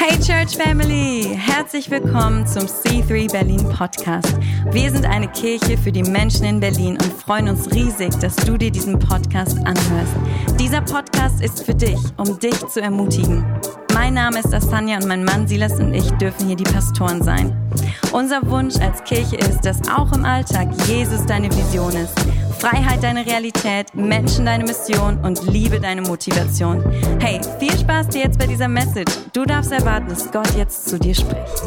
Hey Church Family, herzlich willkommen zum C3 Berlin Podcast. Wir sind eine Kirche für die Menschen in Berlin und freuen uns riesig, dass du dir diesen Podcast anhörst. Dieser Podcast ist für dich, um dich zu ermutigen. Mein Name ist Asanja und mein Mann Silas und ich dürfen hier die Pastoren sein. Unser Wunsch als Kirche ist, dass auch im Alltag Jesus deine Vision ist. Freiheit deine Realität, Menschen deine Mission und Liebe deine Motivation. Hey, viel Spaß dir jetzt bei dieser Message. Du darfst erwarten, dass Gott jetzt zu dir spricht.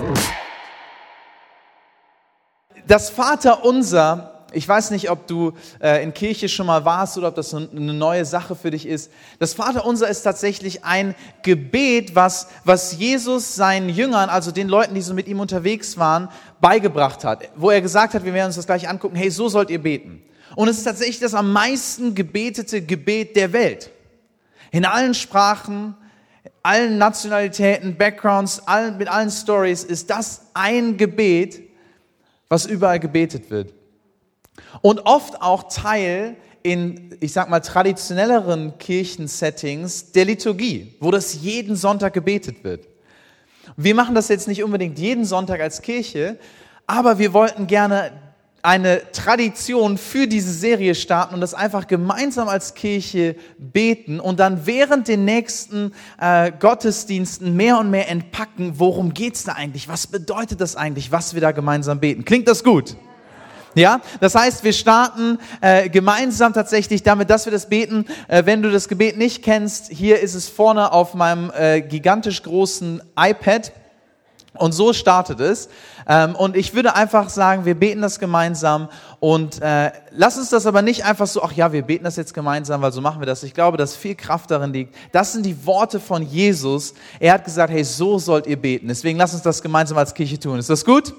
Das Vaterunser, ich weiß nicht, ob du in Kirche schon mal warst oder ob das eine neue Sache für dich ist. Das Vaterunser ist tatsächlich ein Gebet, was Jesus seinen Jüngern, also den Leuten, die so mit ihm unterwegs waren, beigebracht hat. Wo er gesagt hat, wir werden uns das gleich angucken, hey, so sollt ihr beten. Und es ist tatsächlich das am meisten gebetete Gebet der Welt. In allen Sprachen, allen Nationalitäten, Backgrounds, mit allen Stories ist das ein Gebet, was überall gebetet wird. Und oft auch Teil in, ich sag mal, traditionelleren Kirchensettings der Liturgie, wo das jeden Sonntag gebetet wird. Wir machen das jetzt nicht unbedingt jeden Sonntag als Kirche, aber wir wollten gerne eine Tradition für diese Serie starten und das einfach gemeinsam als Kirche beten und dann während den nächsten Gottesdiensten mehr und mehr entpacken, worum geht's da eigentlich? Was bedeutet das eigentlich, was wir da gemeinsam beten? Klingt das gut? Ja, das heißt, wir starten gemeinsam tatsächlich damit, dass wir das beten. Wenn du das Gebet nicht kennst, hier ist es vorne auf meinem gigantisch großen iPad. Und so startet es. Und ich würde einfach sagen, wir beten das gemeinsam und lass uns das aber nicht einfach so, ach ja, wir beten das jetzt gemeinsam, weil so machen wir das. Ich glaube, dass viel Kraft darin liegt. Das sind die Worte von Jesus. Er hat gesagt, hey, so sollt ihr beten. Deswegen lass uns das gemeinsam als Kirche tun. Ist das gut?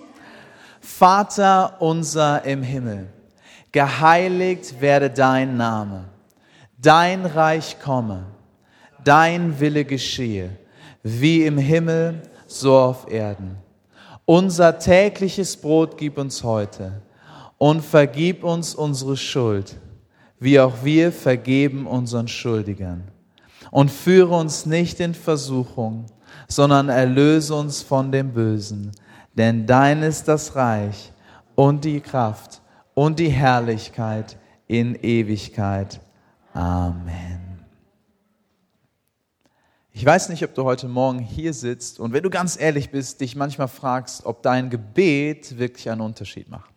Vater unser im Himmel, geheiligt werde dein Name. Dein Reich komme, dein Wille geschehe, wie im Himmel, so auf Erden. Unser tägliches Brot gib uns heute und vergib uns unsere Schuld, wie auch wir vergeben unseren Schuldigern. Und führe uns nicht in Versuchung, sondern erlöse uns von dem Bösen. Denn dein ist das Reich und die Kraft und die Herrlichkeit in Ewigkeit. Amen. Ich weiß nicht, ob du heute Morgen hier sitzt und wenn du ganz ehrlich bist, dich manchmal fragst, ob dein Gebet wirklich einen Unterschied macht.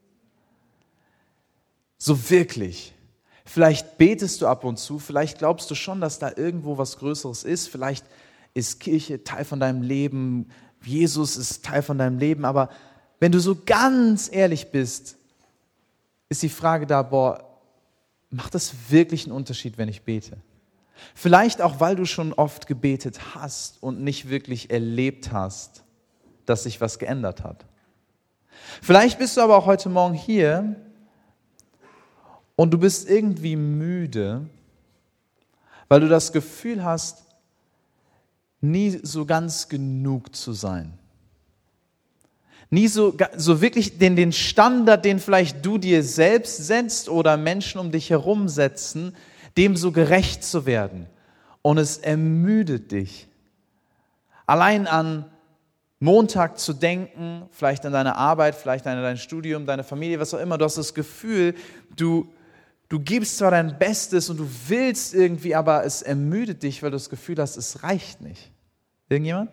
So wirklich. Vielleicht betest du ab und zu, vielleicht glaubst du schon, dass da irgendwo was Größeres ist, vielleicht ist Kirche Teil von deinem Leben, Jesus ist Teil von deinem Leben, aber wenn du so ganz ehrlich bist, ist die Frage da, macht das wirklich einen Unterschied, wenn ich bete? Vielleicht auch, weil du schon oft gebetet hast und nicht wirklich erlebt hast, dass sich was geändert hat. Vielleicht bist du aber auch heute Morgen hier und du bist irgendwie müde, weil du das Gefühl hast, nie so ganz genug zu sein. Nie so wirklich den Standard, den vielleicht du dir selbst setzt oder Menschen um dich herum setzen, dem so gerecht zu werden. Und es ermüdet dich. Allein an Montag zu denken, vielleicht an deine Arbeit, vielleicht an dein Studium, deine Familie, was auch immer. Du hast das Gefühl, du gibst zwar dein Bestes und du willst irgendwie, aber es ermüdet dich, weil du das Gefühl hast, es reicht nicht. Irgendjemand?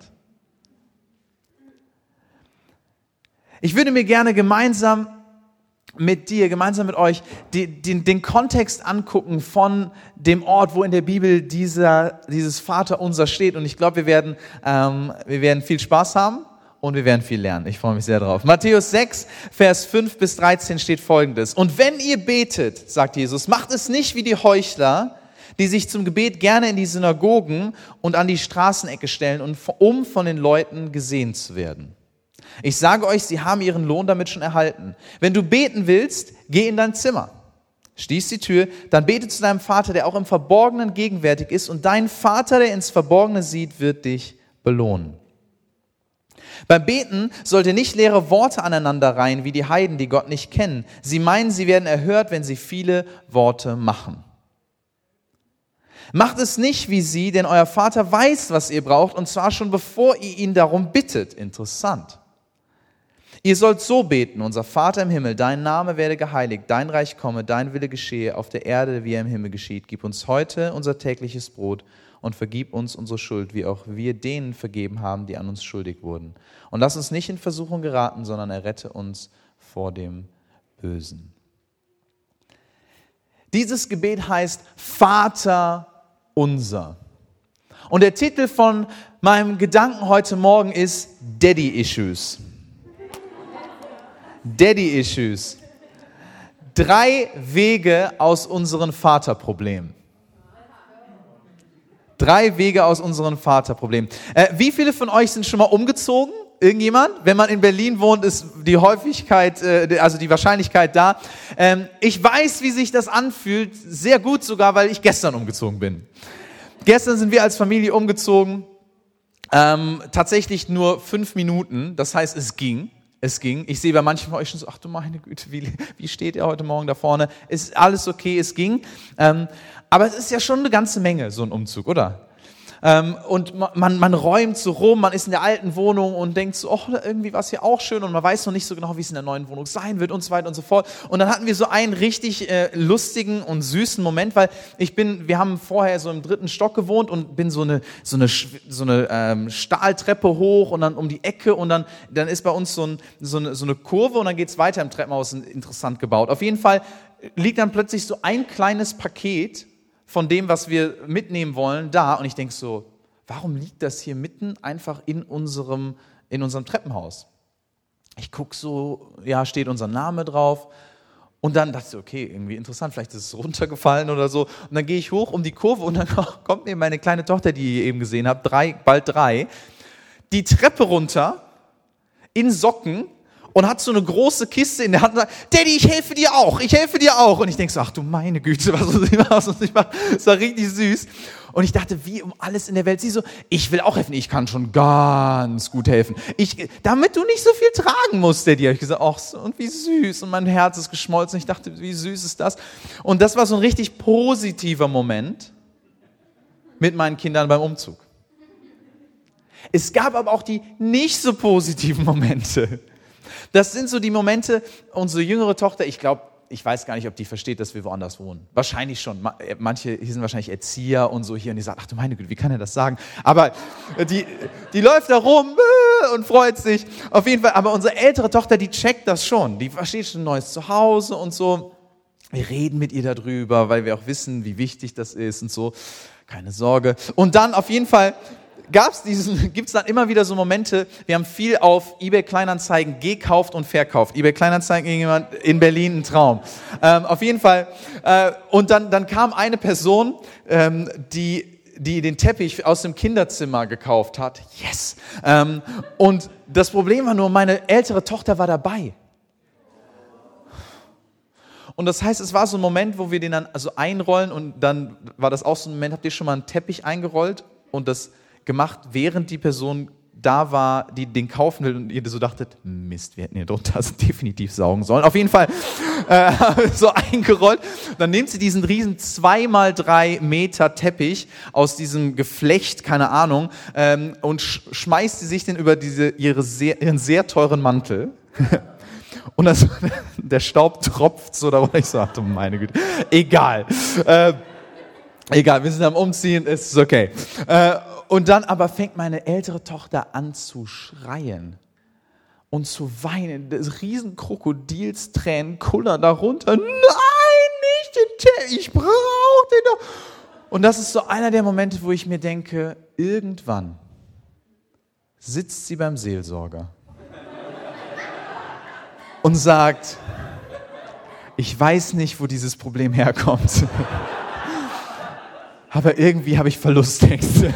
Ich würde mir gerne gemeinsam mit euch den Kontext angucken von dem Ort, wo in der Bibel dieses Vaterunser steht. Und ich glaube, wir werden viel Spaß haben und wir werden viel lernen. Ich freue mich sehr drauf. Matthäus 6, Vers 5 bis 13 steht Folgendes. Und wenn ihr betet, sagt Jesus, macht es nicht wie die Heuchler, die sich zum Gebet gerne in die Synagogen und an die Straßenecke stellen, um von den Leuten gesehen zu werden. Ich sage euch, sie haben ihren Lohn damit schon erhalten. Wenn du beten willst, geh in dein Zimmer, schließ die Tür, dann bete zu deinem Vater, der auch im Verborgenen gegenwärtig ist, und dein Vater, der ins Verborgene sieht, wird dich belohnen. Beim Beten sollt ihr nicht leere Worte aneinander reihen, wie die Heiden, die Gott nicht kennen. Sie meinen, sie werden erhört, wenn sie viele Worte machen. Macht es nicht wie sie, denn euer Vater weiß, was ihr braucht, und zwar schon bevor ihr ihn darum bittet. Interessant. Ihr sollt so beten: Unser Vater im Himmel, dein Name werde geheiligt, dein Reich komme, dein Wille geschehe, auf der Erde, wie er im Himmel geschieht. Gib uns heute unser tägliches Brot und vergib uns unsere Schuld, wie auch wir denen vergeben haben, die an uns schuldig wurden. Und lass uns nicht in Versuchung geraten, sondern errette uns vor dem Bösen. Dieses Gebet heißt Vater unser. Und der Titel von meinem Gedanken heute Morgen ist Daddy Issues. Daddy Issues. 3 Wege aus unseren Vaterproblemen. 3 Wege aus unseren Vaterproblemen. Wie viele von euch sind schon mal umgezogen? Irgendjemand? Wenn man in Berlin wohnt, ist die Häufigkeit, also die Wahrscheinlichkeit da. Ich weiß, wie sich das anfühlt, sehr gut sogar, weil ich gestern umgezogen bin. Gestern sind wir als Familie umgezogen, tatsächlich nur 5 Minuten, das heißt, es ging. Ich sehe bei manchen von euch schon so, ach du meine Güte, wie steht ihr heute Morgen da vorne? Ist alles okay, es ging. Aber es ist ja schon eine ganze Menge, so ein Umzug, oder? Und man räumt so rum, man ist in der alten Wohnung und denkt so, oh, irgendwie war es hier auch schön und man weiß noch nicht so genau, wie es in der neuen Wohnung sein wird und so weiter und so fort. Und dann hatten wir so einen richtig lustigen und süßen Moment, weil wir haben vorher so im 3. Stock gewohnt und bin so eine Stahltreppe hoch und dann um die Ecke und dann ist bei uns so eine Kurve und dann geht's weiter im Treppenhaus, interessant gebaut. Auf jeden Fall liegt dann plötzlich so ein kleines Paket von dem, was wir mitnehmen wollen, da. Und ich denke so, warum liegt das hier mitten einfach in unserem Treppenhaus? Ich gucke so, ja, steht unser Name drauf. Und dann dachte ich, okay, irgendwie interessant, vielleicht ist es runtergefallen oder so. Und dann gehe ich hoch um die Kurve und dann kommt mir meine kleine Tochter, die ihr eben gesehen habt, bald 3, die Treppe runter, in Socken, und hat so eine große Kiste in der Hand und sagt, Daddy, ich helfe dir auch. Und ich denke so, ach du meine Güte, was muss ich machen? Das war richtig süß. Und ich dachte, wie um alles in der Welt. Sie so, ich will auch helfen. Ich kann schon ganz gut helfen. Damit du nicht so viel tragen musst, Daddy. Habe ich gesagt, ach, und wie süß. Und mein Herz ist geschmolzen. Ich dachte, wie süß ist das? Und das war so ein richtig positiver Moment mit meinen Kindern beim Umzug. Es gab aber auch die nicht so positiven Momente. Das sind so die Momente, unsere jüngere Tochter, ich weiß gar nicht, ob die versteht, dass wir woanders wohnen. Wahrscheinlich schon. Manche hier sind wahrscheinlich Erzieher und so hier und die sagt, ach du meine Güte, wie kann er das sagen? Aber die läuft da rum und freut sich. Auf jeden Fall, aber unsere ältere Tochter, die checkt das schon. Die versteht schon ein neues Zuhause und so. Wir reden mit ihr darüber, weil wir auch wissen, wie wichtig das ist und so. Keine Sorge. Und dann auf jeden Fall gibt's dann immer wieder so Momente, wir haben viel auf eBay Kleinanzeigen gekauft und verkauft. eBay Kleinanzeigen gegen jemand in Berlin, ein Traum. Auf jeden Fall. Und dann kam eine Person, die den Teppich aus dem Kinderzimmer gekauft hat. Yes! Und das Problem war nur, meine ältere Tochter war dabei. Und das heißt, es war so ein Moment, wo wir den dann also einrollen und dann war das auch so ein Moment, habt ihr schon mal einen Teppich eingerollt und das gemacht, während die Person da war, die den kaufen will und ihr so dachtet, Mist, wir hätten hier drunter also definitiv saugen sollen. Auf jeden Fall so eingerollt. Dann nimmt sie diesen riesen 2x3 Meter Teppich aus diesem Geflecht, keine Ahnung, und schmeißt sie sich den über ihren sehr teuren Mantel. Und der Staub tropft so darunter. Ich so, ach du meine Güte. Egal, wir sind am Umziehen, es ist okay. Und dann aber fängt meine ältere Tochter an zu schreien und zu weinen. Das riesen Krokodilstränen kullern darunter. Nein, nicht den Tee, ich brauche den doch. Und das ist so einer der Momente, wo ich mir denke, irgendwann sitzt sie beim Seelsorger und sagt, ich weiß nicht, wo dieses Problem herkommt. Aber irgendwie habe ich Verlustängste.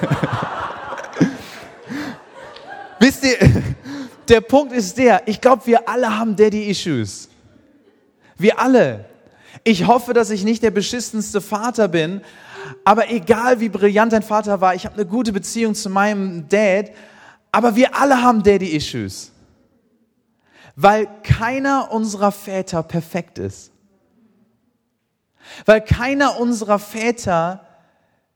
Wisst ihr, der Punkt ist ich glaube, wir alle haben Daddy-Issues. Wir alle. Ich hoffe, dass ich nicht der beschissenste Vater bin, aber egal wie brillant dein Vater war, ich habe eine gute Beziehung zu meinem Dad, aber wir alle haben Daddy-Issues. Weil keiner unserer Väter perfekt ist. Weil keiner unserer Väter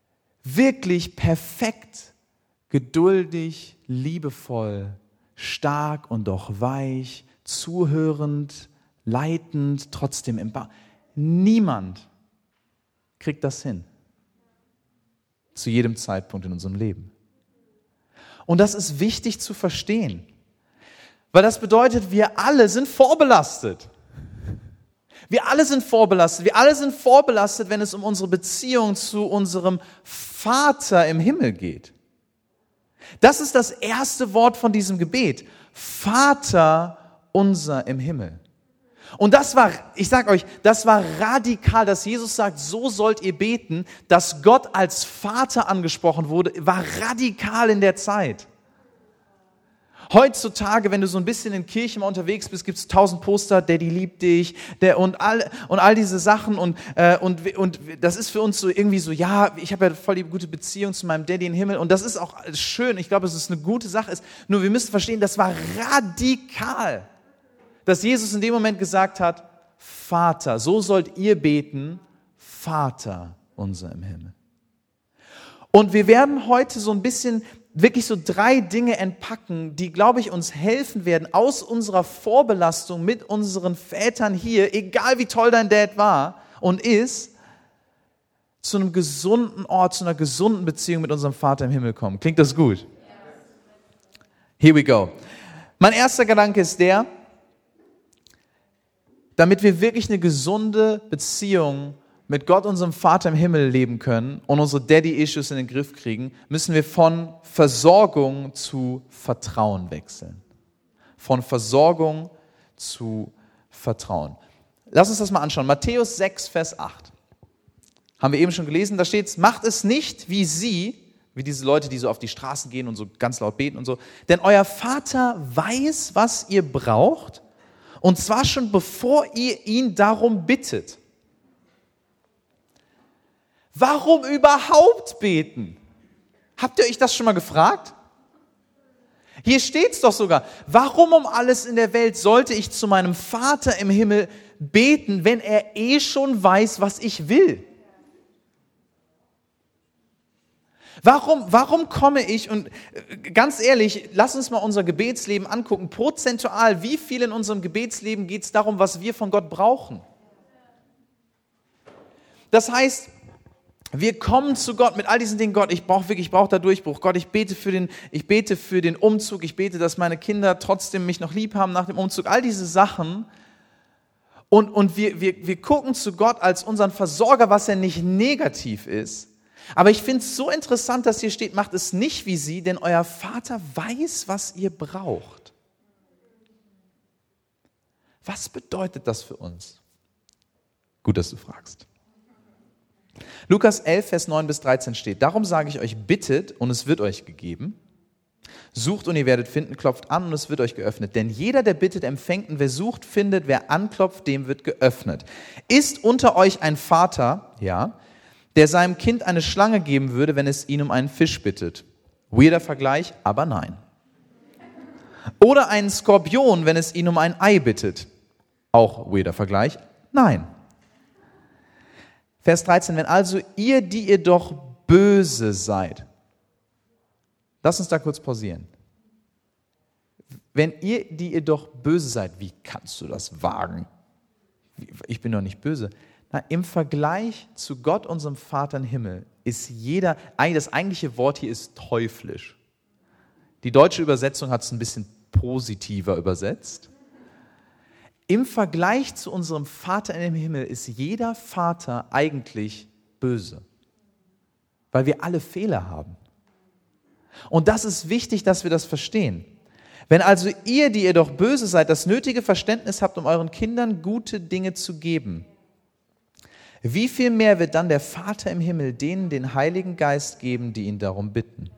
wirklich perfekt, geduldig, liebevoll, stark und doch weich, zuhörend, leitend, trotzdem empathisch. Niemand kriegt das hin. Zu jedem Zeitpunkt in unserem Leben. Und das ist wichtig zu verstehen. Weil das bedeutet, wir alle sind vorbelastet. Wir alle sind vorbelastet. Wir alle sind vorbelastet, wenn es um unsere Beziehung zu unserem Vater im Himmel geht. Das ist das erste Wort von diesem Gebet. Vater unser im Himmel. Und das war, ich sag euch, das war radikal, dass Jesus sagt, so sollt ihr beten, dass Gott als Vater angesprochen wurde, war radikal in der Zeit. Heutzutage, wenn du so ein bisschen in Kirche mal unterwegs bist, gibt es 1000 Poster, Daddy liebt dich, und all diese Sachen und das ist für uns so irgendwie so, ja, ich habe ja voll die gute Beziehung zu meinem Daddy im Himmel und das ist auch schön, ich glaube, dass es eine gute Sache ist, nur wir müssen verstehen, das war radikal, dass Jesus in dem Moment gesagt hat, Vater, so sollt ihr beten, Vater unser im Himmel. Und wir werden heute so ein bisschen wirklich so 3 Dinge entpacken, die, glaube ich, uns helfen werden, aus unserer Vorbelastung mit unseren Vätern hier, egal wie toll dein Dad war und ist, zu einem gesunden Ort, zu einer gesunden Beziehung mit unserem Vater im Himmel kommen. Klingt das gut? Here we go. Mein erster Gedanke ist der, damit wir wirklich eine gesunde Beziehung mit Gott, unserem Vater im Himmel leben können und unsere Daddy-Issues in den Griff kriegen, müssen wir von Versorgung zu Vertrauen wechseln. Von Versorgung zu Vertrauen. Lass uns das mal anschauen. Matthäus 6, Vers 8. Haben wir eben schon gelesen, da steht, macht es nicht wie sie, wie diese Leute, die so auf die Straßen gehen und so ganz laut beten und so, denn euer Vater weiß, was ihr braucht, und zwar schon bevor ihr ihn darum bittet. Warum überhaupt beten? Habt ihr euch das schon mal gefragt? Hier steht's doch sogar. Warum um alles in der Welt sollte ich zu meinem Vater im Himmel beten, wenn er schon weiß, was ich will? Warum komme ich, und ganz ehrlich, lass uns mal unser Gebetsleben angucken, prozentual, wie viel in unserem Gebetsleben geht es darum, was wir von Gott brauchen? Das heißt, wir kommen zu Gott mit all diesen Dingen, Gott, ich brauche da Durchbruch, Gott, ich bete für den Umzug, ich bete, dass meine Kinder trotzdem mich noch lieb haben nach dem Umzug, all diese Sachen. Und wir gucken zu Gott als unseren Versorger, was ja nicht negativ ist. Aber ich finde es so interessant, dass hier steht, macht es nicht wie sie, denn euer Vater weiß, was ihr braucht. Was bedeutet das für uns? Gut, dass du fragst. Lukas 11, Vers 9 bis 13 steht, darum sage ich euch, bittet und es wird euch gegeben. Sucht und ihr werdet finden, klopft an und es wird euch geöffnet. Denn jeder, der bittet, empfängt und wer sucht, findet, wer anklopft, dem wird geöffnet. Ist unter euch ein Vater, ja, der seinem Kind eine Schlange geben würde, wenn es ihn um einen Fisch bittet? Weirder Vergleich, aber nein. Oder einen Skorpion, wenn es ihn um ein Ei bittet? Auch weirder Vergleich, nein. Vers 13, wenn also ihr, die ihr doch böse seid. Lass uns da kurz pausieren. Wenn ihr, die ihr doch böse seid, wie kannst du das wagen? Ich bin doch nicht böse. Na, im Vergleich zu Gott, unserem Vater im Himmel, ist das eigentliche Wort hier ist teuflisch. Die deutsche Übersetzung hat es ein bisschen positiver übersetzt. Im Vergleich zu unserem Vater im Himmel ist jeder Vater eigentlich böse, weil wir alle Fehler haben. Und das ist wichtig, dass wir das verstehen. Wenn also ihr, die ihr doch böse seid, das nötige Verständnis habt, um euren Kindern gute Dinge zu geben, wie viel mehr wird dann der Vater im Himmel denen den Heiligen Geist geben, die ihn darum bitten?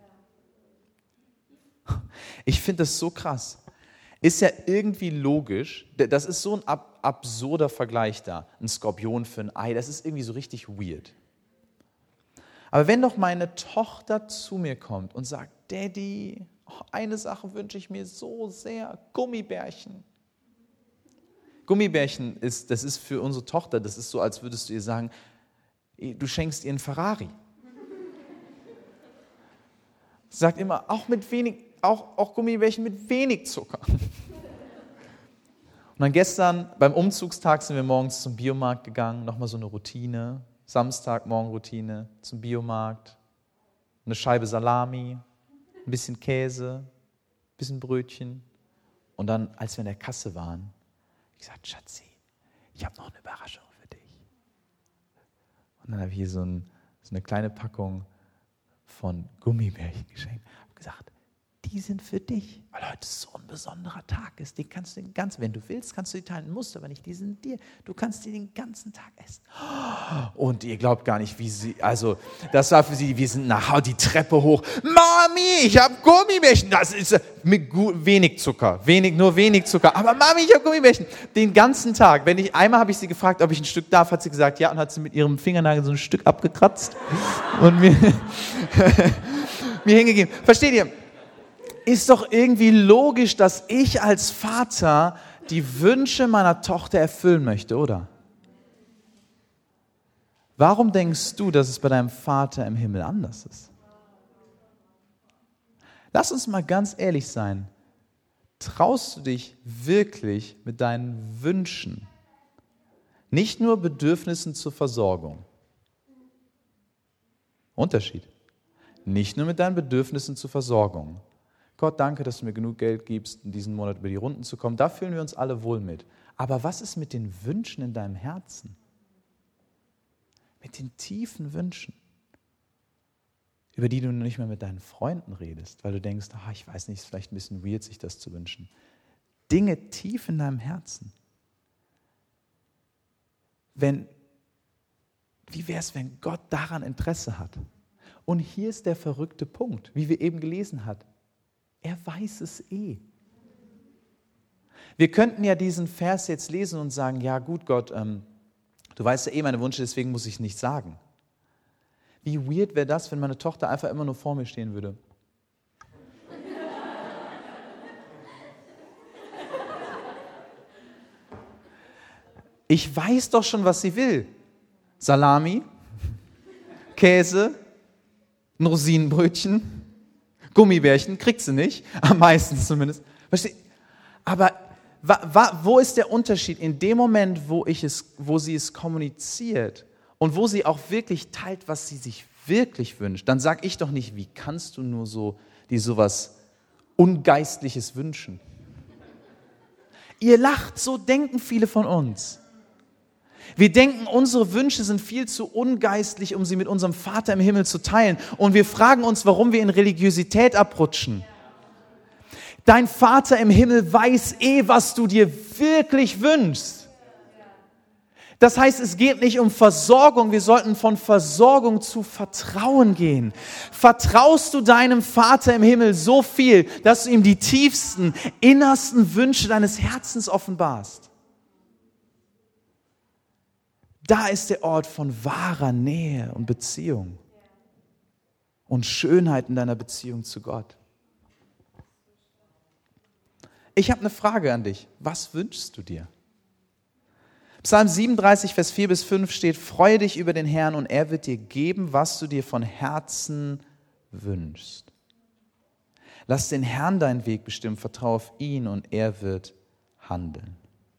Ich finde das so krass. Ist ja irgendwie logisch, das ist so ein absurder Vergleich da, ein Skorpion für ein Ei, das ist irgendwie so richtig weird. Aber wenn doch meine Tochter zu mir kommt und sagt, Daddy, eine Sache wünsche ich mir so sehr, Gummibärchen. Gummibärchen das ist für unsere Tochter, das ist so, als würdest du ihr sagen, du schenkst ihr einen Ferrari. sagt immer, auch Gummibärchen mit wenig Zucker. Und dann gestern beim Umzugstag sind wir morgens zum Biomarkt gegangen, nochmal so eine Routine, Samstagmorgenroutine zum Biomarkt, eine Scheibe Salami, ein bisschen Käse, ein bisschen Brötchen. Und dann, als wir in der Kasse waren, habe ich gesagt, Schatzi, ich habe noch eine Überraschung für dich. Und dann habe ich hier so eine kleine Packung von Gummibärchen geschenkt. Ich habe gesagt, die sind für dich, weil heute so ein besonderer Tag ist. Die kannst du wenn du willst, kannst du die teilen, musst aber nicht, die sind dir. Du kannst die den ganzen Tag essen. Und ihr glaubt gar nicht, das war für sie, wir sind die Treppe hoch. Mami, ich habe Gummibärchen. Das ist mit wenig Zucker, nur wenig Zucker. Aber Mami, ich habe Gummibärchen. Den ganzen Tag. Einmal habe ich sie gefragt, ob ich ein Stück darf, hat sie gesagt, ja, und hat sie mit ihrem Fingernagel so ein Stück abgekratzt und mir hingegeben. Versteht ihr? Ist doch irgendwie logisch, dass ich als Vater die Wünsche meiner Tochter erfüllen möchte, oder? Warum denkst du, dass es bei deinem Vater im Himmel anders ist? Lass uns mal ganz ehrlich sein. Traust du dich wirklich mit deinen Wünschen, nicht nur Bedürfnissen zur Versorgung? Unterschied. Nicht nur mit deinen Bedürfnissen zur Versorgung. Gott, danke, dass du mir genug Geld gibst, in diesem Monat über die Runden zu kommen. Da fühlen wir uns alle wohl mit. Aber was ist mit den Wünschen in deinem Herzen? Mit den tiefen Wünschen, über die du nicht mehr mit deinen Freunden redest, weil du denkst, ich weiß nicht, ist vielleicht ein bisschen weird, sich das zu wünschen. Dinge tief in deinem Herzen. Wie wäre es, wenn Gott daran Interesse hat? Und hier ist der verrückte Punkt, wie wir eben gelesen haben. Er weiß es eh. Wir könnten ja diesen Vers jetzt lesen und sagen, ja gut Gott, du weißt ja eh meine Wünsche, deswegen muss ich es nicht sagen. Wie weird wäre das, wenn meine Tochter einfach immer nur vor mir stehen würde? Ich weiß doch schon, was sie will. Salami, Käse, ein Rosinenbrötchen, Gummibärchen, kriegt sie nicht, am meisten zumindest. Aber wo ist der Unterschied? In dem Moment, wo sie es kommuniziert und wo sie auch wirklich teilt, was sie sich wirklich wünscht, dann sage ich doch nicht, wie kannst du nur dir sowas Ungeistliches wünschen? Ihr lacht, so denken viele von uns. Wir denken, unsere Wünsche sind viel zu ungeistlich, um sie mit unserem Vater im Himmel zu teilen. Und wir fragen uns, warum wir in Religiosität abrutschen. Dein Vater im Himmel weiß was du dir wirklich wünschst. Das heißt, es geht nicht um Versorgung, wir sollten von Versorgung zu Vertrauen gehen. Vertraust du deinem Vater im Himmel so viel, dass du ihm die tiefsten, innersten Wünsche deines Herzens offenbarst? Da ist der Ort von wahrer Nähe und Beziehung und Schönheit in deiner Beziehung zu Gott. Ich habe eine Frage an dich. Was wünschst du dir? Psalm 37, Vers 4 bis 5 steht, freue dich über den Herrn und er wird dir geben, was du dir von Herzen wünschst. Lass den Herrn deinen Weg bestimmen, vertraue auf ihn und er wird handeln.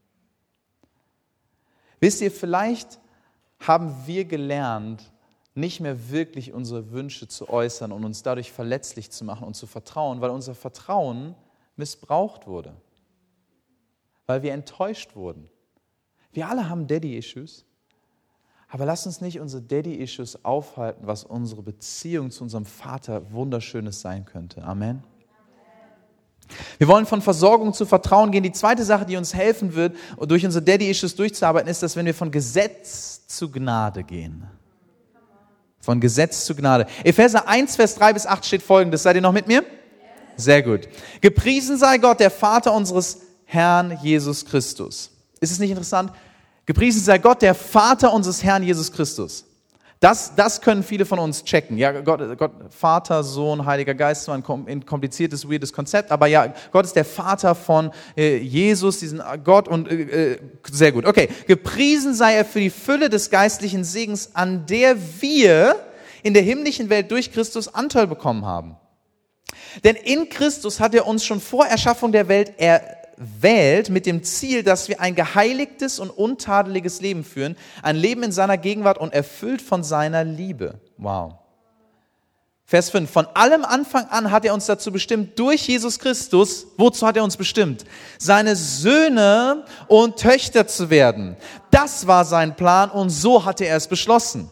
Wisst ihr, vielleicht haben wir gelernt, nicht mehr wirklich unsere Wünsche zu äußern und uns dadurch verletzlich zu machen und zu vertrauen, weil unser Vertrauen missbraucht wurde, weil wir enttäuscht wurden. Wir alle haben Daddy-Issues, aber lasst uns nicht unsere Daddy-Issues aufhalten, was unsere Beziehung zu unserem Vater Wunderschönes sein könnte. Amen. Wir wollen von Versorgung zu Vertrauen gehen. Die zweite Sache, die uns helfen wird, durch unsere Daddy-Issues durchzuarbeiten, ist, dass wenn wir von Gesetz zu Gnade gehen. Von Gesetz zu Gnade. Epheser 1, Vers 3 bis 8 steht Folgendes. Seid ihr noch mit mir? Sehr gut. Gepriesen sei Gott, der Vater unseres Herrn Jesus Christus. Ist es nicht interessant? Gepriesen sei Gott, der Vater unseres Herrn Jesus Christus. Das können viele von uns checken. Ja, Gott, Vater, Sohn, Heiliger Geist, zwar ein kompliziertes, weirdes Konzept, aber ja, Gott ist der Vater von Jesus, diesen Gott und sehr gut. Okay, gepriesen sei er für die Fülle des geistlichen Segens, an der wir in der himmlischen Welt durch Christus Anteil bekommen haben. Denn in Christus hat er uns schon vor Erschaffung der Welt erwählt mit dem Ziel, dass wir ein geheiligtes und untadeliges Leben führen, ein Leben in seiner Gegenwart und erfüllt von seiner Liebe. Wow. Vers 5. Von allem Anfang an hat er uns dazu bestimmt, durch Jesus Christus, wozu hat er uns bestimmt? Seine Söhne und Töchter zu werden. Das war sein Plan und so hatte er es beschlossen.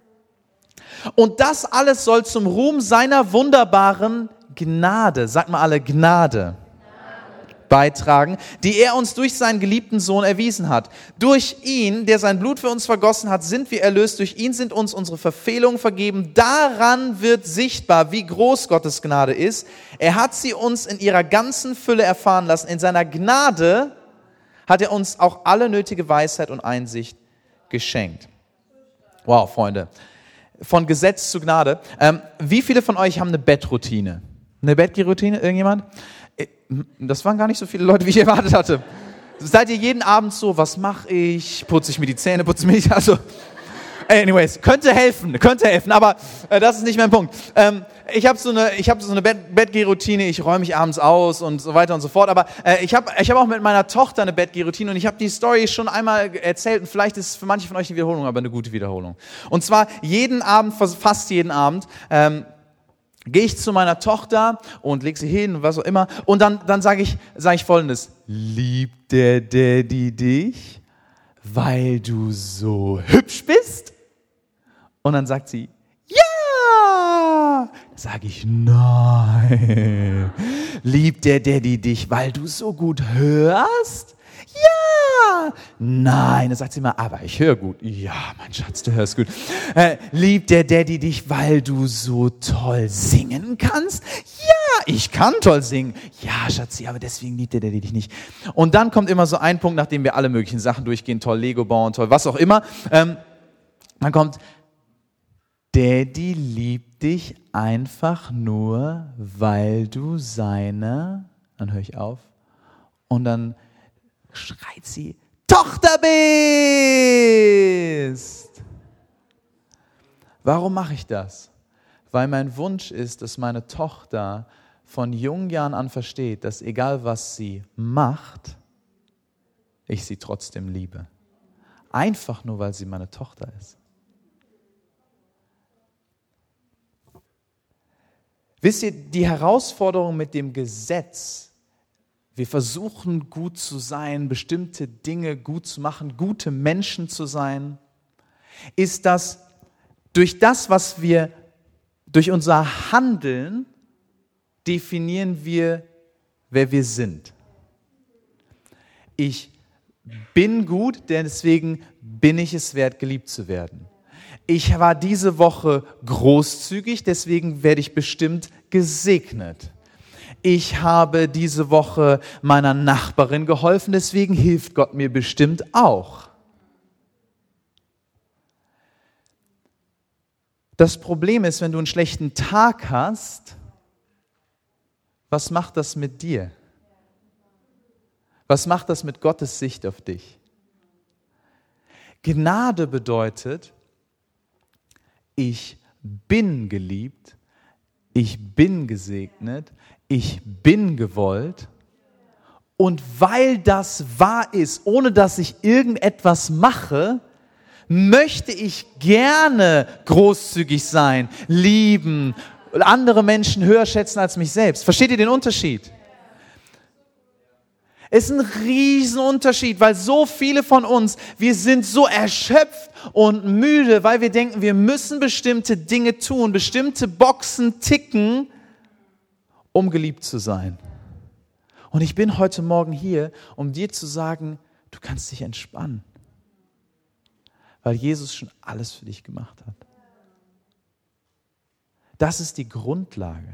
Und das alles soll zum Ruhm seiner wunderbaren Gnade, sagt mal alle Gnade, beitragen, die er uns durch seinen geliebten Sohn erwiesen hat. Durch ihn, der sein Blut für uns vergossen hat, sind wir erlöst. Durch ihn sind uns unsere Verfehlungen vergeben. Daran wird sichtbar, wie groß Gottes Gnade ist. Er hat sie uns in ihrer ganzen Fülle erfahren lassen. In seiner Gnade hat er uns auch alle nötige Weisheit und Einsicht geschenkt. Wow, Freunde. Von Gesetz zu Gnade. Wie viele von euch haben eine Bettroutine? Eine Bettgehroutine? Irgendjemand? Das waren gar nicht so viele Leute, wie ich erwartet hatte. Seid ihr jeden Abend so, was mache ich? Putze ich mir die Zähne, putze mich, also... Anyways, könnte helfen, aber das ist nicht mein Punkt. Ich habe so eine Bettgehroutine, ich räume mich abends aus und so weiter und so fort, aber ich hab auch mit meiner Tochter eine Bettgehroutine und ich habe die Story schon einmal erzählt und vielleicht ist es für manche von euch eine Wiederholung, aber eine gute Wiederholung. Und zwar jeden Abend, fast jeden Abend, gehe ich zu meiner Tochter und lege sie hin und was auch immer und dann sage ich Folgendes: Liebt der Daddy dich, weil du so hübsch bist? Und dann sagt sie, ja! Sage ich, nein. Liebt der Daddy dich, weil du so gut hörst? Ja! Nein. Dann sagt sie mal, aber ich höre gut. Ja, mein Schatz, du hörst gut. Liebt der Daddy dich, weil du so toll singen kannst? Ja, ich kann toll singen. Ja, Schatzi, aber deswegen liebt der Daddy dich nicht. Und dann kommt immer so ein Punkt, nachdem wir alle möglichen Sachen durchgehen, toll Lego bauen, toll was auch immer. Dann kommt, Daddy liebt dich einfach nur, weil du seine, dann höre ich auf, und dann schreit sie, Tochter bist. Warum mache ich das? Weil mein Wunsch ist, dass meine Tochter von jungen Jahren an versteht, dass egal was sie macht, ich sie trotzdem liebe. Einfach nur, weil sie meine Tochter ist. Wisst ihr, die Herausforderung mit dem Gesetz, wir versuchen gut zu sein, bestimmte Dinge gut zu machen, gute Menschen zu sein, ist, dass durch das, was wir, durch unser Handeln, definieren wir, wer wir sind. Ich bin gut, deswegen bin ich es wert, geliebt zu werden. Ich war diese Woche großzügig, deswegen werde ich bestimmt gesegnet. Ich habe diese Woche meiner Nachbarin geholfen, deswegen hilft Gott mir bestimmt auch. Das Problem ist, wenn du einen schlechten Tag hast, was macht das mit dir? Was macht das mit Gottes Sicht auf dich? Gnade bedeutet, ich bin geliebt, ich bin gesegnet, ich bin gewollt. Und weil das wahr ist, ohne dass ich irgendetwas mache, möchte ich gerne großzügig sein, lieben, andere Menschen höher schätzen als mich selbst. Versteht ihr den Unterschied? Es ist ein Riesenunterschied, weil so viele von uns, wir sind so erschöpft und müde, weil wir denken, wir müssen bestimmte Dinge tun, bestimmte Boxen ticken, um geliebt zu sein. Und ich bin heute Morgen hier, um dir zu sagen, du kannst dich entspannen, weil Jesus schon alles für dich gemacht hat. Das ist die Grundlage.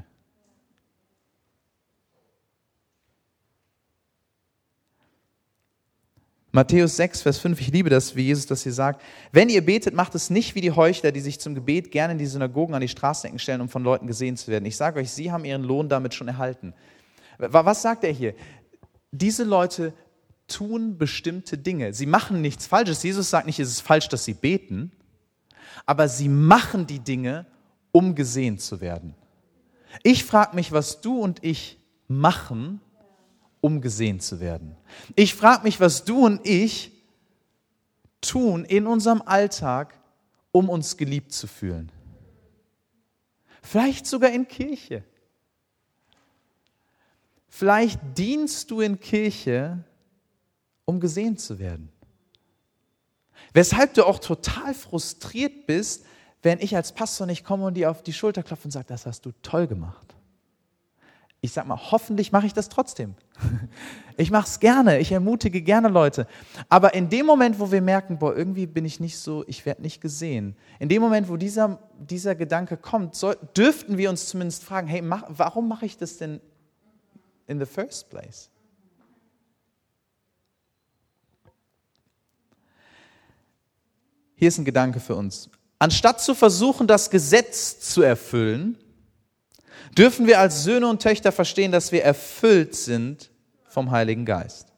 Matthäus 6, Vers 5, ich liebe das, wie Jesus das hier sagt. Wenn ihr betet, macht es nicht wie die Heuchler, die sich zum Gebet gerne in die Synagogen an die Straßenecken stellen, um von Leuten gesehen zu werden. Ich sage euch, sie haben ihren Lohn damit schon erhalten. Was sagt er hier? Diese Leute tun bestimmte Dinge. Sie machen nichts Falsches. Jesus sagt nicht, es ist falsch, dass sie beten, aber sie machen die Dinge, um gesehen zu werden. Ich frage mich, was du und ich machen, um gesehen zu werden. Ich frage mich, was du und ich tun in unserem Alltag, um uns geliebt zu fühlen. Vielleicht sogar in Kirche. Vielleicht dienst du in Kirche, um gesehen zu werden. Weshalb du auch total frustriert bist, wenn ich als Pastor nicht komme und dir auf die Schulter klopfe und sage, das hast du toll gemacht. Ich sage mal, hoffentlich mache ich das trotzdem. Ich mache es gerne, ich ermutige gerne Leute. Aber in dem Moment, wo wir merken, boah, irgendwie bin ich nicht so, ich werde nicht gesehen. In dem Moment, wo dieser Gedanke kommt, dürften wir uns zumindest fragen, hey, warum mache ich das denn in the first place? Hier ist ein Gedanke für uns. Anstatt zu versuchen, das Gesetz zu erfüllen, dürfen wir als Söhne und Töchter verstehen, dass wir erfüllt sind vom Heiligen Geist.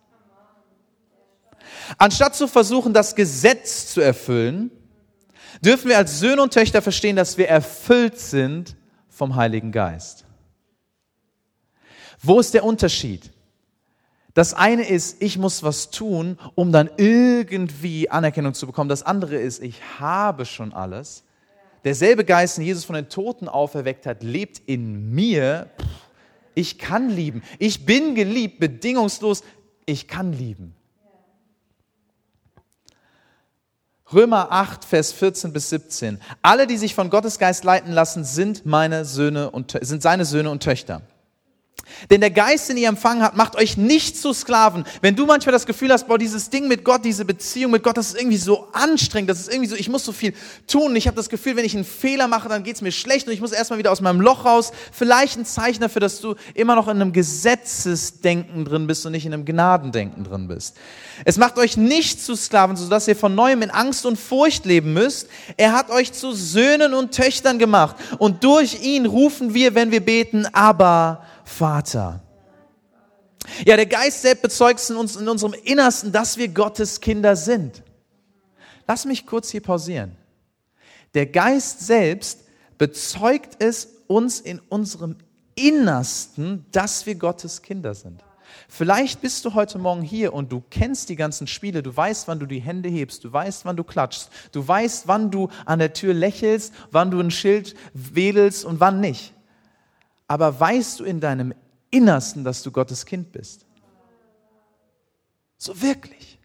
Anstatt zu versuchen, das Gesetz zu erfüllen, dürfen wir als Söhne und Töchter verstehen, dass wir erfüllt sind vom Heiligen Geist. Wo ist der Unterschied? Das eine ist, ich muss was tun, um dann irgendwie Anerkennung zu bekommen. Das andere ist, ich habe schon alles. Derselbe Geist, den Jesus von den Toten auferweckt hat, lebt in mir. Ich kann lieben. Ich bin geliebt, bedingungslos. Ich kann lieben. Römer 8, Vers 14 bis 17. Alle, die sich von Gottes Geist leiten lassen, sind seine Söhne und Töchter. Denn der Geist, den ihr empfangen habt, macht euch nicht zu Sklaven. Wenn du manchmal das Gefühl hast, boah, dieses Ding mit Gott, diese Beziehung mit Gott, das ist irgendwie so anstrengend, das ist irgendwie so, ich muss so viel tun. Ich habe das Gefühl, wenn ich einen Fehler mache, dann geht es mir schlecht und ich muss erstmal wieder aus meinem Loch raus. Vielleicht ein Zeichen dafür, dass du immer noch in einem Gesetzesdenken drin bist und nicht in einem Gnadendenken drin bist. Es macht euch nicht zu Sklaven, sodass ihr von Neuem in Angst und Furcht leben müsst. Er hat euch zu Söhnen und Töchtern gemacht. Und durch ihn rufen wir, wenn wir beten, Abba, Vater. Ja, der Geist selbst bezeugt in unserem Innersten, dass wir Gottes Kinder sind. Lass mich kurz hier pausieren. Der Geist selbst bezeugt es uns in unserem Innersten, dass wir Gottes Kinder sind. Vielleicht bist du heute Morgen hier und du kennst die ganzen Spiele, du weißt, wann du die Hände hebst, du weißt, wann du klatschst, du weißt, wann du an der Tür lächelst, wann du ein Schild wedelst und wann nicht. Aber weißt du in deinem Innersten, dass du Gottes Kind bist? So wirklich.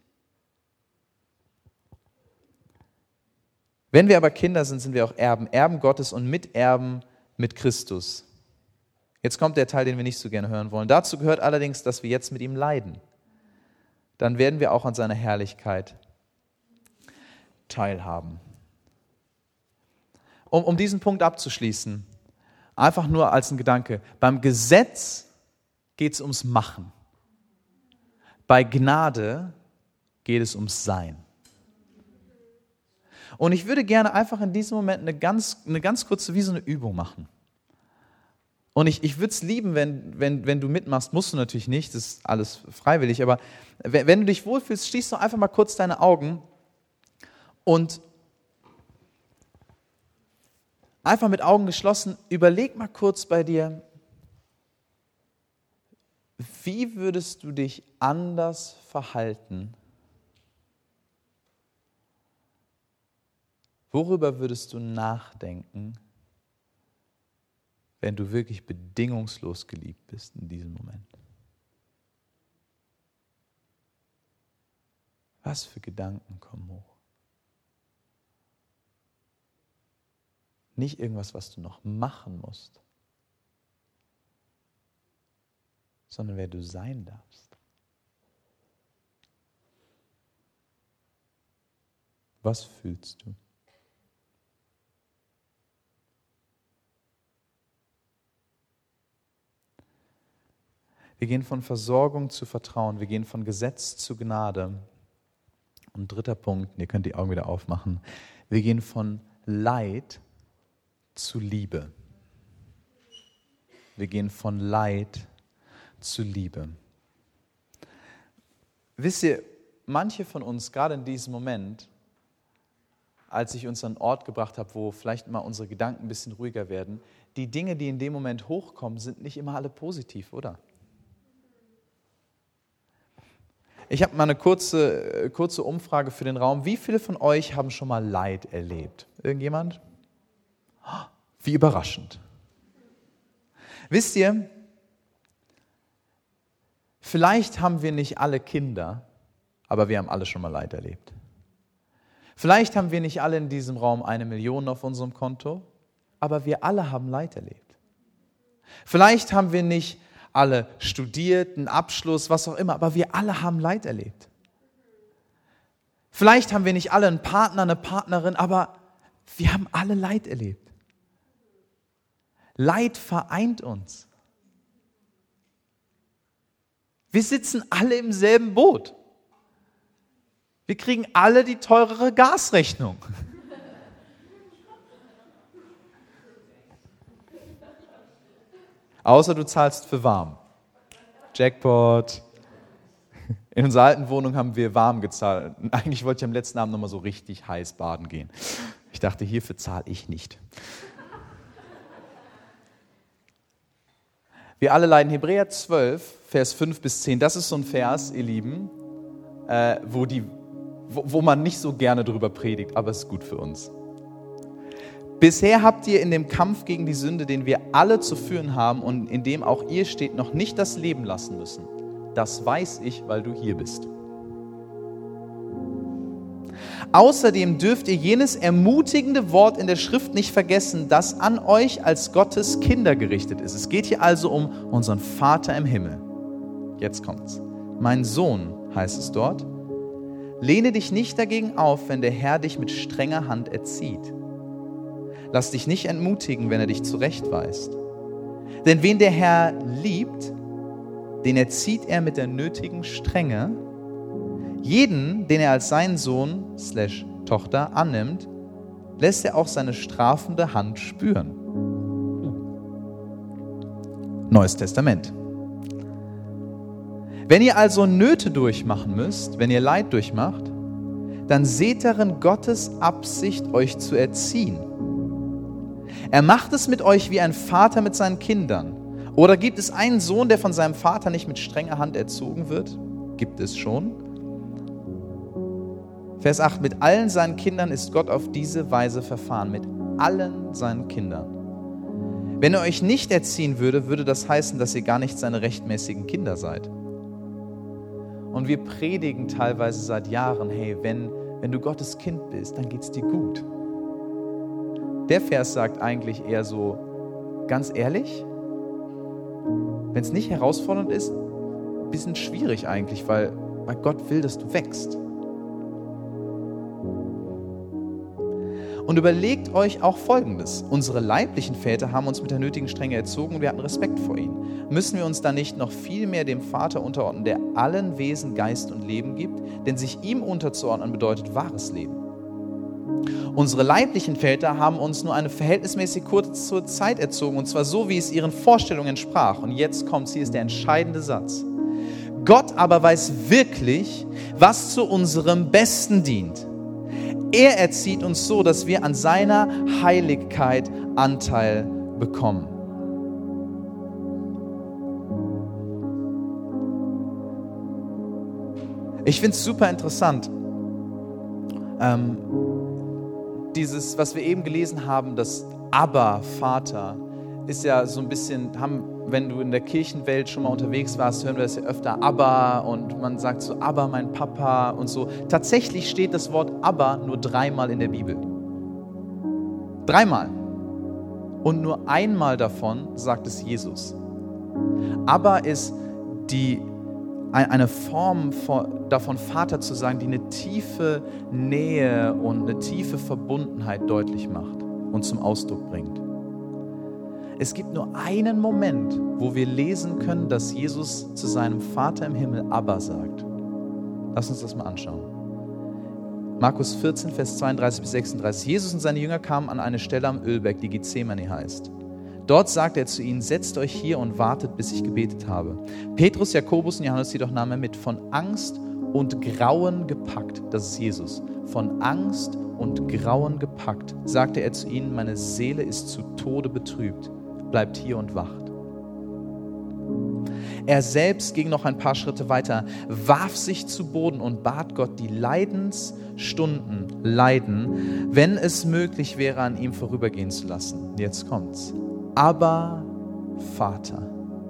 Wenn wir aber Kinder sind, sind wir auch Erben, Erben Gottes und Miterben mit Christus. Jetzt kommt der Teil, den wir nicht so gerne hören wollen. Dazu gehört allerdings, dass wir jetzt mit ihm leiden. Dann werden wir auch an seiner Herrlichkeit teilhaben. Um diesen Punkt abzuschließen, einfach nur als ein Gedanke. Beim Gesetz geht es ums Machen. Bei Gnade geht es ums Sein. Und ich würde gerne einfach in diesem Moment eine ganz kurze, wie so eine Übung machen. Und ich würde es lieben, wenn du mitmachst, musst du natürlich nicht, das ist alles freiwillig, aber wenn du dich wohlfühlst, schließ doch einfach mal kurz deine Augen und einfach mit Augen geschlossen, überleg mal kurz bei dir, wie würdest du dich anders verhalten? Worüber würdest du nachdenken, wenn du wirklich bedingungslos geliebt bist in diesem Moment? Was für Gedanken kommen hoch? Nicht irgendwas, was du noch machen musst, sondern wer du sein darfst. Was fühlst du? Wir gehen von Versorgung zu Vertrauen, wir gehen von Gesetz zu Gnade. Und dritter Punkt, ihr könnt die Augen wieder aufmachen, wir gehen von Leid zu Liebe. Wir gehen von Leid zu Liebe. Wisst ihr, manche von uns, gerade in diesem Moment, als ich uns an einen Ort gebracht habe, wo vielleicht mal unsere Gedanken ein bisschen ruhiger werden, die Dinge, die in dem Moment hochkommen, sind nicht immer alle positiv, oder? Ich habe mal eine kurze Umfrage für den Raum. Wie viele von euch haben schon mal Leid erlebt? Irgendjemand? Wie überraschend. Wisst ihr, vielleicht haben wir nicht alle Kinder, aber wir haben alle schon mal Leid erlebt. Vielleicht haben wir nicht alle in diesem Raum 1 Million auf unserem Konto, aber wir alle haben Leid erlebt. Vielleicht haben wir nicht alle studiert, einen Abschluss, was auch immer, aber wir alle haben Leid erlebt. Vielleicht haben wir nicht alle einen Partner, eine Partnerin, aber wir haben alle Leid erlebt. Leid vereint uns. Wir sitzen alle im selben Boot. Wir kriegen alle die teurere Gasrechnung. Außer du zahlst für warm. Jackpot. In unserer alten Wohnung haben wir warm gezahlt. Eigentlich wollte ich am letzten Abend nochmal so richtig heiß baden gehen. Ich dachte, hierfür zahle ich nicht. Wir alle leiden. Hebräer 12, Vers 5 bis 10. Das ist so ein Vers, ihr Lieben, wo man nicht so gerne drüber predigt, aber es ist gut für uns. Bisher habt ihr in dem Kampf gegen die Sünde, den wir alle zu führen haben und in dem auch ihr steht, noch nicht das Leben lassen müssen. Das weiß ich, weil du hier bist. Außerdem dürft ihr jenes ermutigende Wort in der Schrift nicht vergessen, das an euch als Gottes Kinder gerichtet ist. Es geht hier also um unseren Vater im Himmel. Jetzt kommt's. Mein Sohn, heißt es dort, lehne dich nicht dagegen auf, wenn der Herr dich mit strenger Hand erzieht. Lass dich nicht entmutigen, wenn er dich zurechtweist. Denn wen der Herr liebt, den erzieht er mit der nötigen Strenge. Jeden, den er als seinen Sohn / Tochter annimmt, lässt er auch seine strafende Hand spüren. Neues Testament. Wenn ihr also Nöte durchmachen müsst, wenn ihr Leid durchmacht, dann seht darin Gottes Absicht, euch zu erziehen. Er macht es mit euch wie ein Vater mit seinen Kindern. Oder gibt es einen Sohn, der von seinem Vater nicht mit strenger Hand erzogen wird? Gibt es schon. Vers 8, mit allen seinen Kindern ist Gott auf diese Weise verfahren, mit allen seinen Kindern. Wenn er euch nicht erziehen würde, würde das heißen, dass ihr gar nicht seine rechtmäßigen Kinder seid. Und wir predigen teilweise seit Jahren, hey, wenn du Gottes Kind bist, dann geht's dir gut. Der Vers sagt eigentlich eher so, ganz ehrlich, wenn es nicht herausfordernd ist, ein bisschen schwierig eigentlich, weil Gott will, dass du wächst. Und überlegt euch auch Folgendes. Unsere leiblichen Väter haben uns mit der nötigen Strenge erzogen und wir hatten Respekt vor ihnen. Müssen wir uns dann nicht noch viel mehr dem Vater unterordnen, der allen Wesen Geist und Leben gibt? Denn sich ihm unterzuordnen bedeutet wahres Leben. Unsere leiblichen Väter haben uns nur eine verhältnismäßig kurze Zeit erzogen, und zwar so, wie es ihren Vorstellungen entsprach. Und jetzt kommt's, hier ist der entscheidende Satz. Gott aber weiß wirklich, was zu unserem Besten dient. Er erzieht uns so, dass wir an seiner Heiligkeit Anteil bekommen. Ich finde es super interessant, dieses, was wir eben gelesen haben, das Abba, Vater, ist ja so ein bisschen, wenn du in der Kirchenwelt schon mal unterwegs warst, hören wir das ja öfter, Abba, und man sagt so, Abba, mein Papa und so. Tatsächlich steht das Wort Abba nur 3-mal in der Bibel. 3-mal. Und nur einmal davon sagt es Jesus. Abba ist eine Form davon, Vater zu sagen, die eine tiefe Nähe und eine tiefe Verbundenheit deutlich macht und zum Ausdruck bringt. Es gibt nur einen Moment, wo wir lesen können, dass Jesus zu seinem Vater im Himmel Abba sagt. Lass uns das mal anschauen. Markus 14, Vers 32 bis 36. Jesus und seine Jünger kamen an eine Stelle am Ölberg, die Gethsemane heißt. Dort sagte er zu ihnen, setzt euch hier und wartet, bis ich gebetet habe. Petrus, Jakobus und Johannes jedoch nahm er mit. Von Angst und Grauen gepackt, das ist Jesus, von Angst und Grauen gepackt, sagte er zu ihnen, meine Seele ist zu Tode betrübt, bleibt hier und wacht. Er selbst ging noch ein paar Schritte weiter, warf sich zu Boden und bat Gott, die Leidensstunden leiden, wenn es möglich wäre, an ihm vorübergehen zu lassen. Jetzt kommt's. Aber Vater,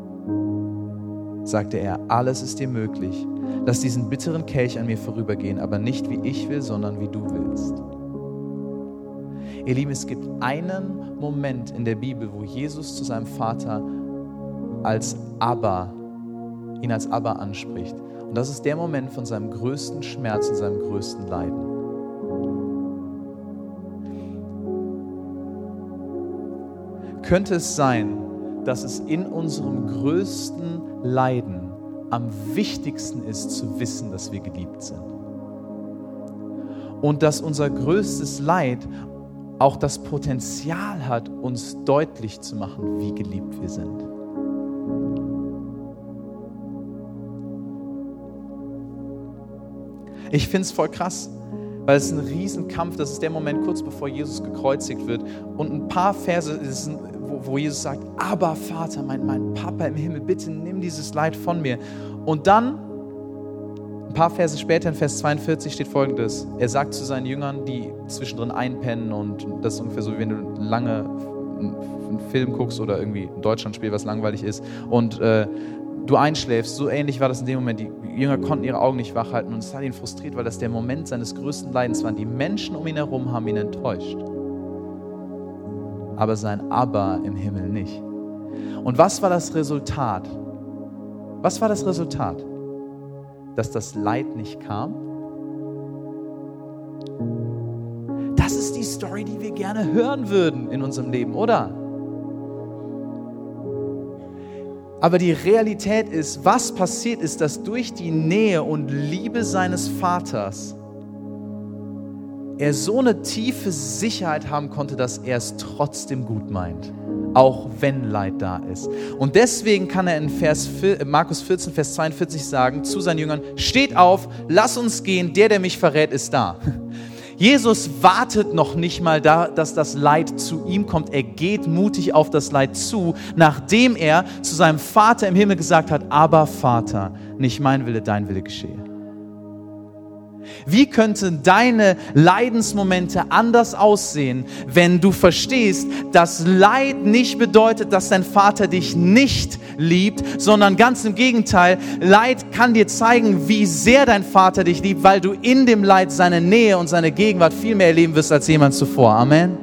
sagte er, alles ist dir möglich. Lass diesen bitteren Kelch an mir vorübergehen, aber nicht wie ich will, sondern wie du willst. Ihr Lieben, es gibt einen Moment in der Bibel, wo Jesus zu seinem Vater ihn als Abba anspricht. Und das ist der Moment von seinem größten Schmerz und seinem größten Leiden. Könnte es sein, dass es in unserem größten Leiden am wichtigsten ist, zu wissen, dass wir geliebt sind? Und dass unser größtes Leid auch das Potenzial hat, uns deutlich zu machen, wie geliebt wir sind. Ich finde es voll krass, weil es ist ein Riesenkampf, das ist der Moment kurz bevor Jesus gekreuzigt wird und ein paar Verse, wo Jesus sagt, aber Vater, mein Papa im Himmel, bitte nimm dieses Leid von mir. Und dann, ein paar Verse später in Vers 42 steht Folgendes, er sagt zu seinen Jüngern, die zwischendrin einpennen und das ist ungefähr so, wie wenn du lange einen Film guckst oder irgendwie ein Deutschlandspiel, was langweilig ist und du einschläfst, so ähnlich war das in dem Moment. Die Jünger konnten ihre Augen nicht wach halten und es hat ihn frustriert, weil das der Moment seines größten Leidens war. Die Menschen um ihn herum haben ihn enttäuscht. Aber sein Abba im Himmel nicht. Und was war das Resultat? Was war das Resultat? Dass das Leid nicht kam? Das ist die Story, die wir gerne hören würden in unserem Leben, oder? Aber die Realität ist, was passiert ist, dass durch die Nähe und Liebe seines Vaters er so eine tiefe Sicherheit haben konnte, dass er es trotzdem gut meint, auch wenn Leid da ist. Und deswegen kann er in Markus 14, Vers 42 sagen zu seinen Jüngern, steht auf, lass uns gehen, der mich verrät, ist da. Jesus wartet noch nicht mal da, dass das Leid zu ihm kommt. Er geht mutig auf das Leid zu, nachdem er zu seinem Vater im Himmel gesagt hat, aber Vater, nicht mein Wille, dein Wille geschehe. Wie könnten deine Leidensmomente anders aussehen, wenn du verstehst, dass Leid nicht bedeutet, dass dein Vater dich nicht liebt, sondern ganz im Gegenteil, Leid kann dir zeigen, wie sehr dein Vater dich liebt, weil du in dem Leid seine Nähe und seine Gegenwart viel mehr erleben wirst als jemand zuvor. Amen.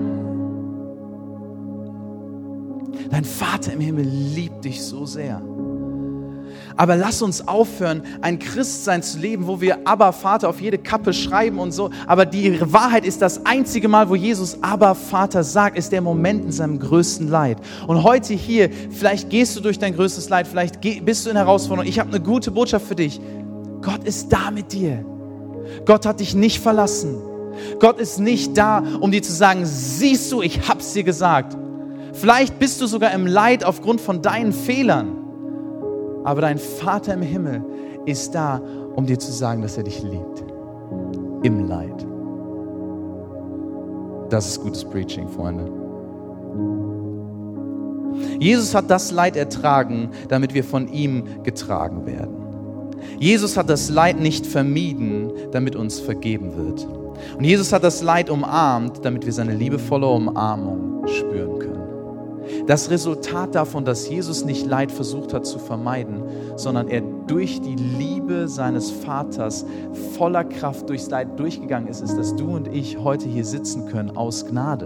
Dein Vater im Himmel liebt dich so sehr. Aber lass uns aufhören, ein Christsein zu leben, wo wir aber Vater auf jede Kappe schreiben und so. Aber die Wahrheit ist, das einzige Mal, wo Jesus aber Vater sagt, ist der Moment in seinem größten Leid. Und heute hier, vielleicht gehst du durch dein größtes Leid, vielleicht bist du in Herausforderung. Ich habe eine gute Botschaft für dich. Gott ist da mit dir. Gott hat dich nicht verlassen. Gott ist nicht da, um dir zu sagen, siehst du, ich hab's dir gesagt. Vielleicht bist du sogar im Leid aufgrund von deinen Fehlern. Aber dein Vater im Himmel ist da, um dir zu sagen, dass er dich liebt. Im Leid. Das ist gutes Preaching, Freunde. Jesus hat das Leid ertragen, damit wir von ihm getragen werden. Jesus hat das Leid nicht vermieden, damit uns vergeben wird. Und Jesus hat das Leid umarmt, damit wir seine liebevolle Umarmung spüren können. Das Resultat davon, dass Jesus nicht Leid versucht hat zu vermeiden, sondern er durch die Liebe seines Vaters voller Kraft durchs Leid durchgegangen ist, ist, dass du und ich heute hier sitzen können aus Gnade.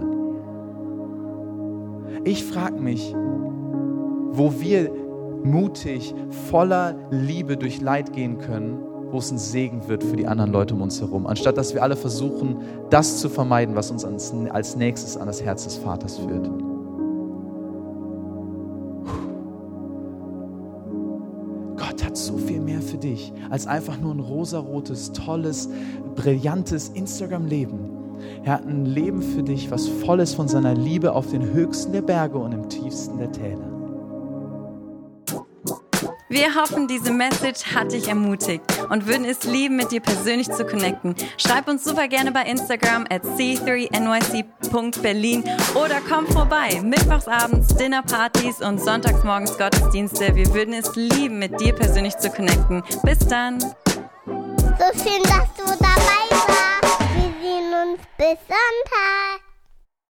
Ich frage mich, wo wir mutig, voller Liebe durch Leid gehen können, wo es ein Segen wird für die anderen Leute um uns herum, anstatt dass wir alle versuchen, das zu vermeiden, was uns als nächstes an das Herz des Vaters führt. Gott hat so viel mehr für dich, als einfach nur ein rosarotes, tolles, brillantes Instagram-Leben. Er hat ein Leben für dich, was voll ist von seiner Liebe auf den höchsten der Berge und im tiefsten der Täler. Wir hoffen, diese Message hat dich ermutigt und würden es lieben, mit dir persönlich zu connecten. Schreib uns super gerne bei Instagram @c3nyc.berlin oder komm vorbei. Mittwochsabends Dinnerpartys und sonntagsmorgens Gottesdienste. Wir würden es lieben, mit dir persönlich zu connecten. Bis dann. So schön, dass du dabei warst. Wir sehen uns bis Sonntag.